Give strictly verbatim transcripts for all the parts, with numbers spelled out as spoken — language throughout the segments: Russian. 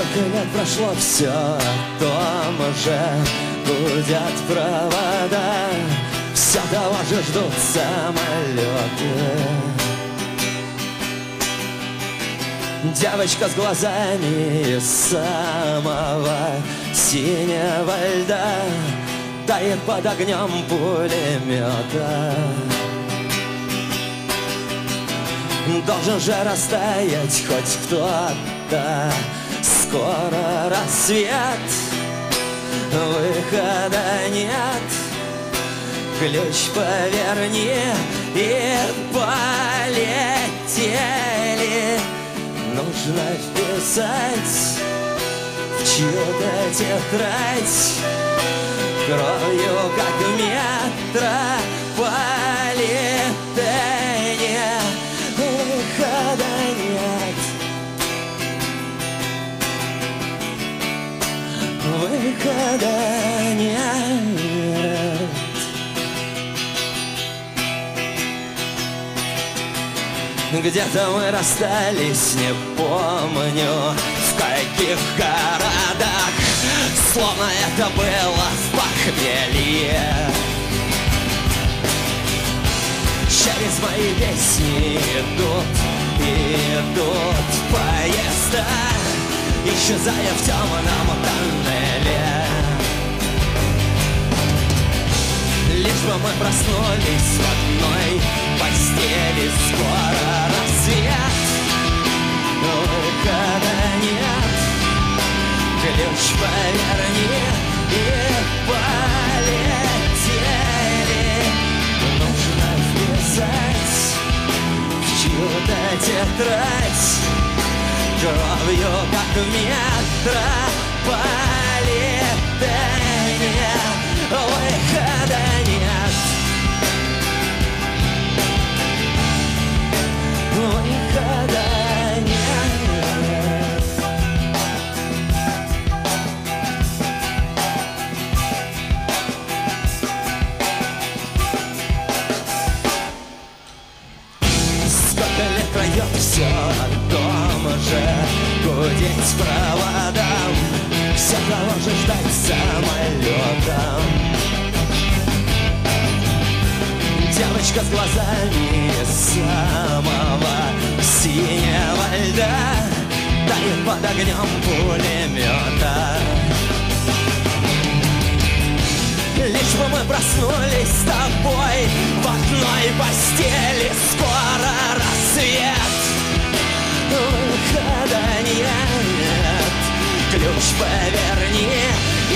Сколько лет прошло, все о том же гудят провода, все того же ждут самолеты. Девочка с глазами из самого синего льда тает под огнем пулемета. Должен же растаять хоть кто-то. Скоро рассвет, выхода нет. Ключ поверни и полетели. Нужно вписать в чью-то тетрадь кровью, как в метрополитене. Выхода нет. Выхода нет. Где-то мы расстались, не помню в каких городах, словно это было в похмелье. Через мои песни идут, идут поезда, исчезая в темном тоннеле. Лишь бы мы проснулись в одной постели. Скоро рассвет, выхода нет. Ключ поверни и полетели. Нужно вписать в чью-то тетрадь кровью, как в метрополитене. Выхода нет. Выхода нет. Сколько лет пройдет, все о том же гудеть проводам, все того же ждать самолетом. Девочка с глазами самого синего льда тает под огнем пулемета. Лишь бы мы проснулись с тобой в одной постели. Скоро рассвет, выхода нет. Ключ поверни и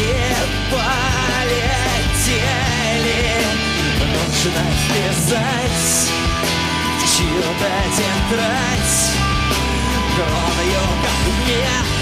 полетели. Нужно вписать в чью-то тетрадь кровью, как в метрополитене.